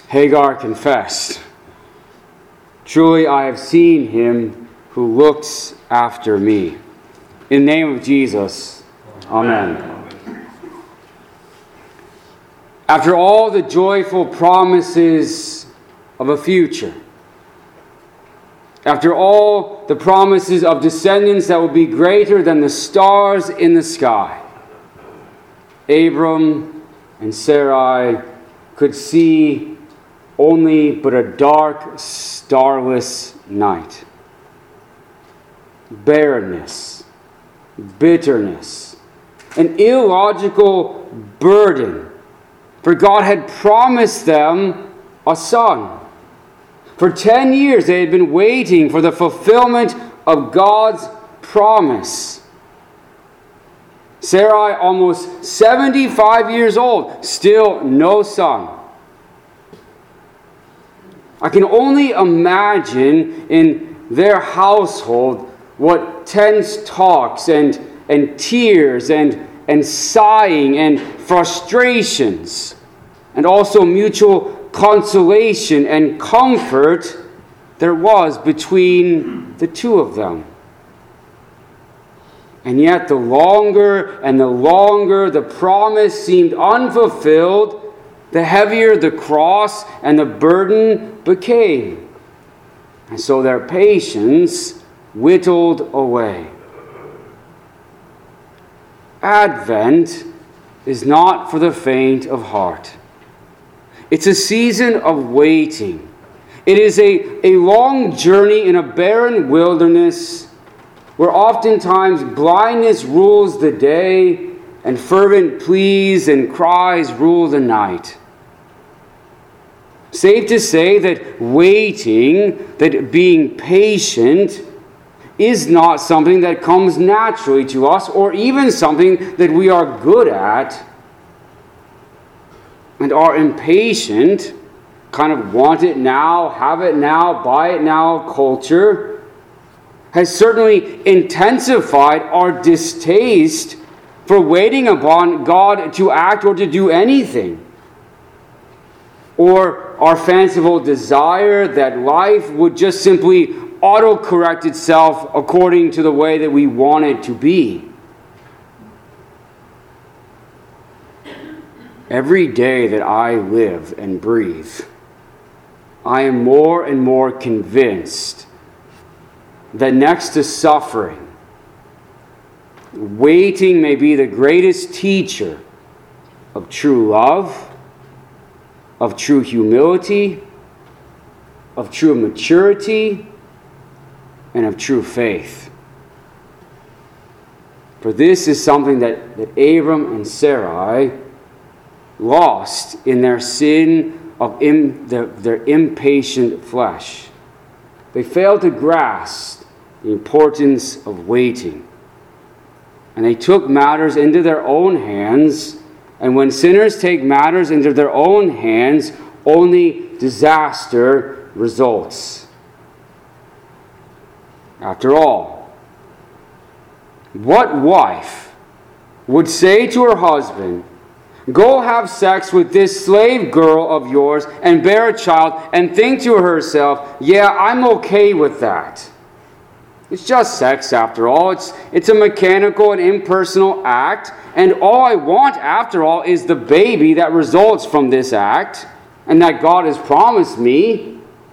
Hagar confessed, "Truly I have seen him who looks after me." In the name of Jesus, amen. After all the joyful promises of a future, after all the promises of descendants that will be greater than the stars in the sky, Abram and Sarai could see only but a dark, starless night. Barrenness, bitterness, an illogical burden, for God had promised them a son. For 10 years they had been waiting for the fulfillment of God's promise. Sarai, almost 75 years old, still no son. I can only imagine in their household what tense talks and tears and sighing and frustrations, and also mutual consolation and comfort there was between the two of them. And yet the longer and the longer the promise seemed unfulfilled, the heavier the cross and the burden became. And so their patience whittled away. Advent is not for the faint of heart. It's a season of waiting. It is a long journey in a barren wilderness where oftentimes blindness rules the day and fervent pleas and cries rule the night. Safe to say that waiting, that being patient, is not something that comes naturally to us, or even something that we are good at. And our impatient, kind of want it now, have it now, buy it now culture has certainly intensified our distaste for waiting upon God to act or to do anything. Or our fanciful desire that life would just simply auto-correct itself according to the way that we want it to be. Every day that I live and breathe, I am more and more convinced that next to suffering, waiting may be the greatest teacher of true love, of true humility, of true maturity, and of true faith. For this is something that Abram and Sarai lost in their sin of their impatient flesh. They failed to grasp the importance of waiting. And they took matters into their own hands. And when sinners take matters into their own hands, only disaster results. After all, what wife would say to her husband, "Go have sex with this slave girl of yours and bear a child," and think to herself, "Yeah, I'm okay with that. It's just sex after all. It's a mechanical and impersonal act, and all I want after all is the baby that results from this act and that God has promised me."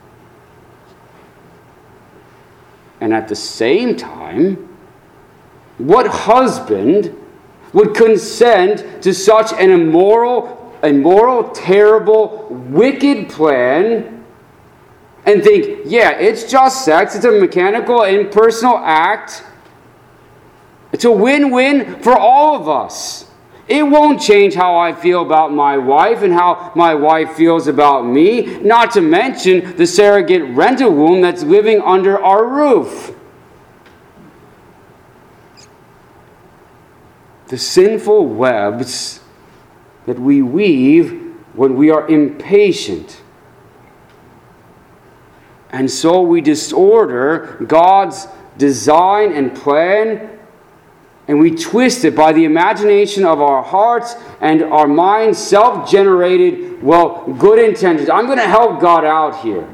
And at the same time, what husband would consent to such an immoral, terrible, wicked plan and think, "Yeah, it's just sex, it's a mechanical, impersonal act. It's a win-win for all of us. It won't change how I feel about my wife and how my wife feels about me, not to mention the surrogate rental womb that's living under our roof." The sinful webs that we weave when we are impatient. And so we disorder God's design and plan, and we twist it by the imagination of our hearts and our minds' self-generated well, good intentions. I'm going to help God out here.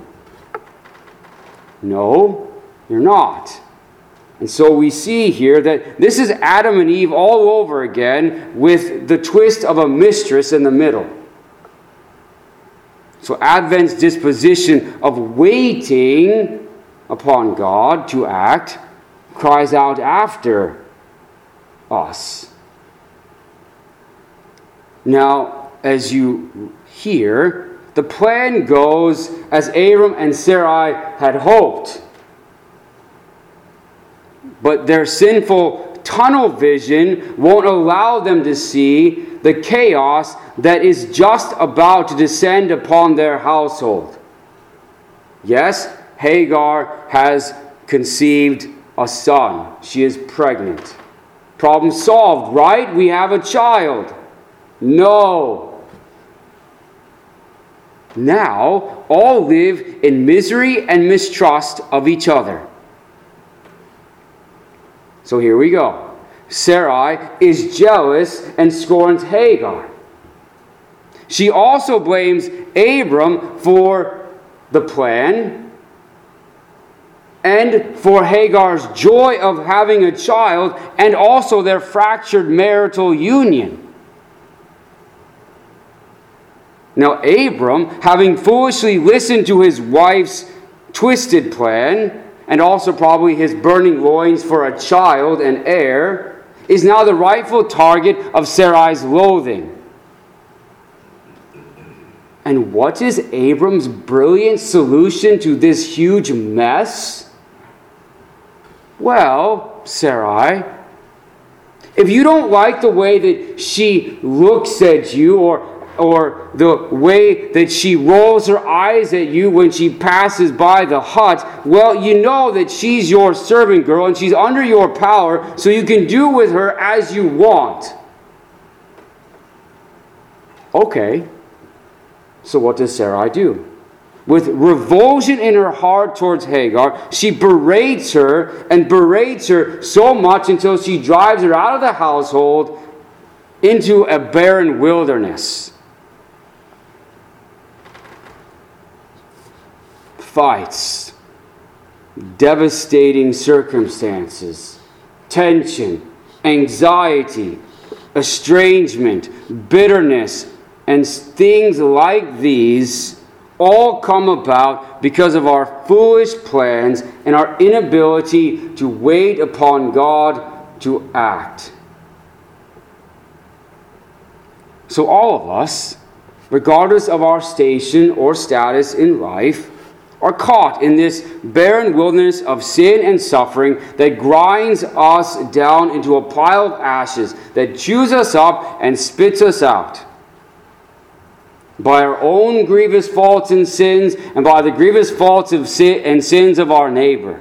No, you're not. And so we see here that this is Adam and Eve all over again with the twist of a mistress in the middle. So Advent's disposition of waiting upon God to act cries out after us. Now, as you hear, the plan goes as Abram and Sarai had hoped. But their sinful tunnel vision won't allow them to see the chaos that is just about to descend upon their household. Yes, Hagar has conceived a son. She is pregnant. Problem solved, right? We have a child. No. Now, all live in misery and mistrust of each other. So here we go. Sarai is jealous and scorns Hagar. She also blames Abram for the plan and for Hagar's joy of having a child and also their fractured marital union. Now Abram, having foolishly listened to his wife's twisted plan, and also probably his burning loins for a child and heir, is now the rightful target of Sarai's loathing. And what is Abram's brilliant solution to this huge mess? Well, Sarai, if you don't like the way that she looks at you or the way that she rolls her eyes at you when she passes by the hut, well, you know that she's your servant girl and she's under your power, so you can do with her as you want. Okay, so what does Sarai do? With revulsion in her heart towards Hagar, she berates her and berates her so much until she drives her out of the household into a barren wilderness. Fights, devastating circumstances, tension, anxiety, estrangement, bitterness, and things like these all come about because of our foolish plans and our inability to wait upon God to act. So all of us, regardless of our station or status in life, are caught in this barren wilderness of sin and suffering that grinds us down into a pile of ashes that chews us up and spits us out. By our own grievous faults and sins, and by the grievous faults of sin and sins of our neighbor.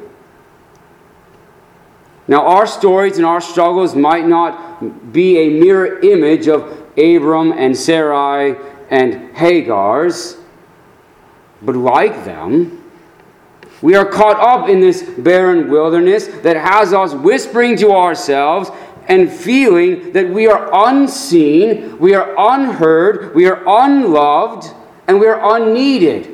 Now, our stories and our struggles might not be a mirror image of Abram and Sarai and Hagar's, but like them, we are caught up in this barren wilderness that has us whispering to ourselves and feeling that we are unseen, we are unheard, we are unloved, and we are unneeded.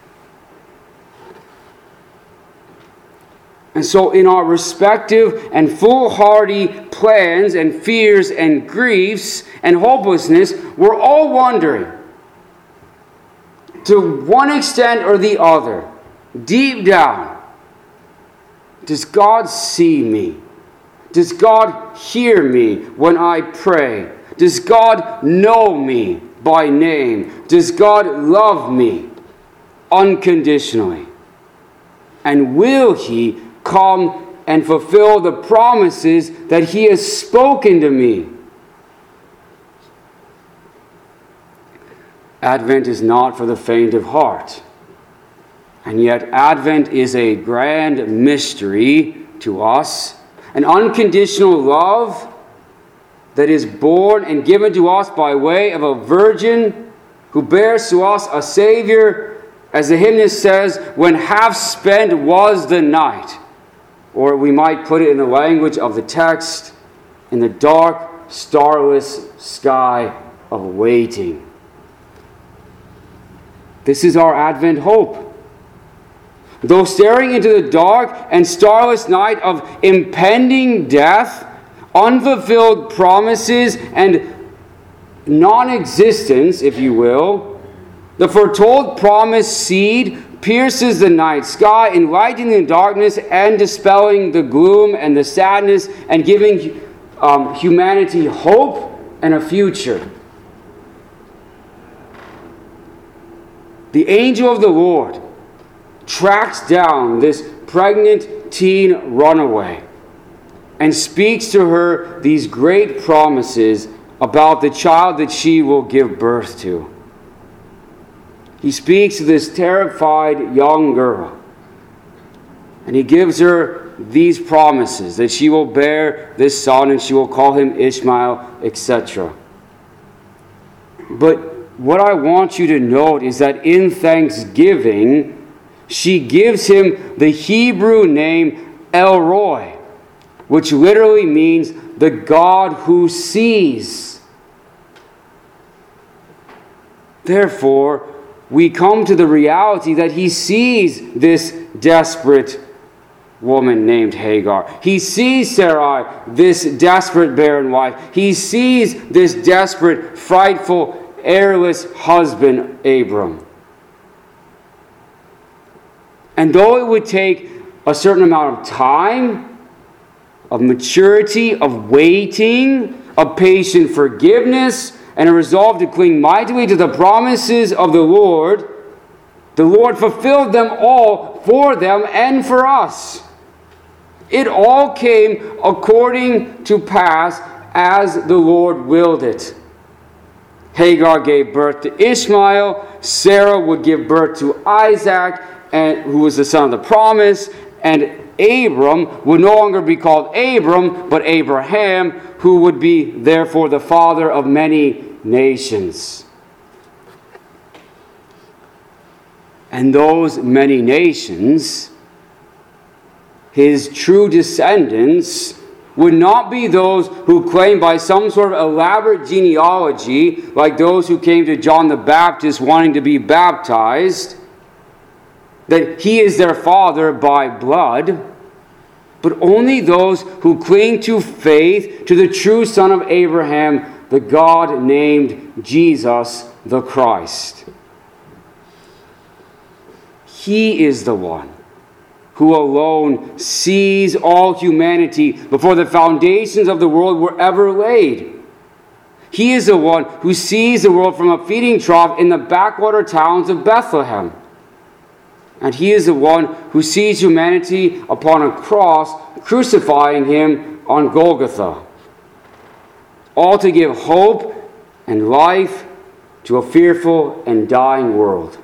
And so in our respective and foolhardy plans and fears and griefs and hopelessness, we're all wondering, to one extent or the other, deep down, does God see me? Does God hear me when I pray? Does God know me by name? Does God love me unconditionally? And will He come and fulfill the promises that He has spoken to me? Advent is not for the faint of heart. And yet Advent is a grand mystery to us. An unconditional love that is born and given to us by way of a virgin who bears to us a Savior, as the hymnist says, when half spent was the night. Or we might put it in the language of the text, in the dark, starless sky of waiting. This is our Advent hope. Though staring into the dark and starless night of impending death, unfulfilled promises, and non-existence, if you will, the foretold promised seed pierces the night sky, enlightening the darkness and dispelling the gloom and the sadness, and giving humanity hope and a future. The angel of the Lord tracks down this pregnant teen runaway and speaks to her these great promises about the child that she will give birth to. He speaks to this terrified young girl, and he gives her these promises that she will bear this son and she will call him Ishmael, etc. But what I want you to note is that in thanksgiving, she gives him the Hebrew name El Roi, which literally means the God who sees. Therefore, we come to the reality that he sees this desperate woman named Hagar. He sees Sarai, this desperate barren wife. He sees this desperate, frightful, heirless husband, Abram. And though it would take a certain amount of time, of maturity, of waiting, of patient forgiveness, and a resolve to cling mightily to the promises of the Lord fulfilled them all for them and for us. It all came according to pass as the Lord willed it. Hagar gave birth to Ishmael. Sarah would give birth to Isaac, who was the son of the promise. And Abram would no longer be called Abram, but Abraham, who would be therefore the father of many nations. And those many nations, his true descendants, would not be those who claim by some sort of elaborate genealogy, like those who came to John the Baptist wanting to be baptized, that he is their father by blood, but only those who cling to faith to the true son of Abraham, the God named Jesus the Christ. He is the one who alone sees all humanity before the foundations of the world were ever laid. He is the one who sees the world from a feeding trough in the backwater towns of Bethlehem. And he is the one who sees humanity upon a cross, crucifying him on Golgotha. All to give hope and life to a fearful and dying world.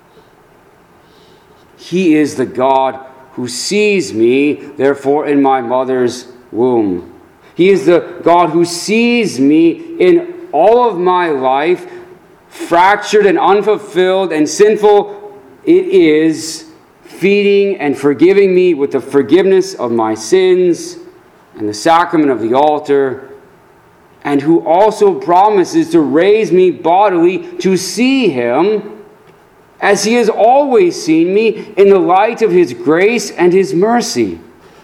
He is the God who sees me, therefore, in my mother's womb. He is the God who sees me in all of my life, fractured and unfulfilled and sinful it is, feeding and forgiving me with the forgiveness of my sins and the sacrament of the altar, and who also promises to raise me bodily to see him as he has always seen me in the light of his grace and his mercy.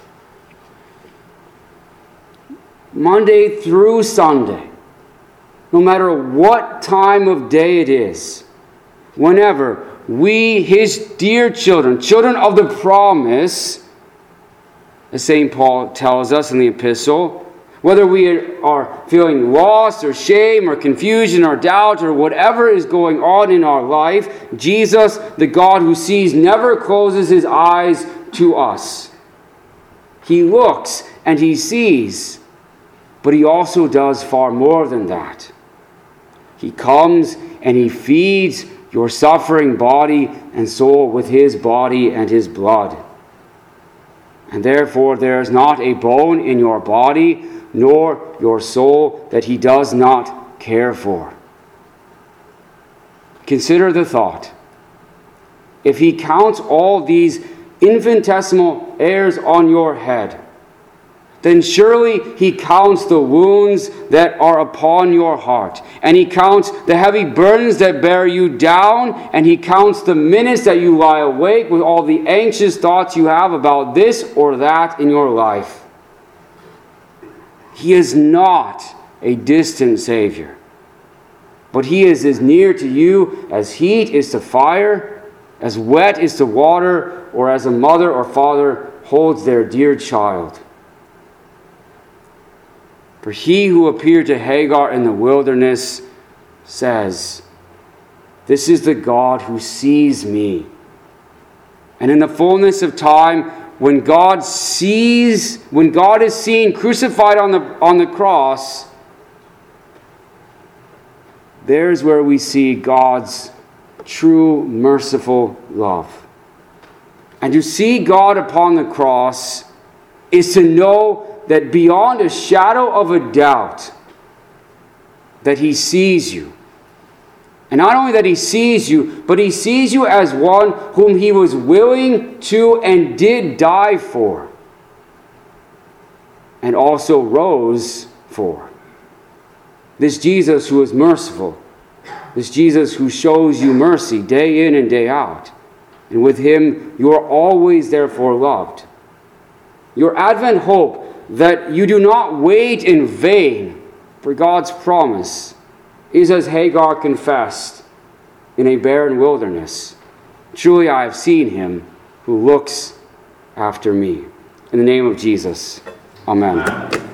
Monday through Sunday, no matter what time of day it is, whenever we, his dear children, children of the promise, as St. Paul tells us in the epistle, whether we are feeling lost or shame or confusion or doubt or whatever is going on in our life, Jesus, the God who sees, never closes his eyes to us. He looks and he sees, but he also does far more than that. He comes and he feeds your suffering body and soul with his body and his blood. And therefore there is not a bone in your body nor your soul that he does not care for. Consider the thought. If he counts all these infinitesimal hairs on your head, then surely he counts the wounds that are upon your heart. And he counts the heavy burdens that bear you down. And he counts the minutes that you lie awake with all the anxious thoughts you have about this or that in your life. He is not a distant Savior, but he is as near to you as heat is to fire, as wet is to water, or as a mother or father holds their dear child. For he who appeared to Hagar in the wilderness says, "This is the God who sees me." And in the fullness of time, when God is seen crucified on the cross, there's where we see God's true merciful love. And to see God upon the cross is to know that beyond a shadow of a doubt that he sees you. And not only that he sees you, but he sees you as one whom he was willing to and did die for, and also rose for. This Jesus who is merciful, this Jesus who shows you mercy day in and day out, and with him you are always therefore loved. Your Advent hope that you do not wait in vain for God's promise is as Hagar confessed in a barren wilderness. Truly I have seen him who looks after me. In the name of Jesus, amen.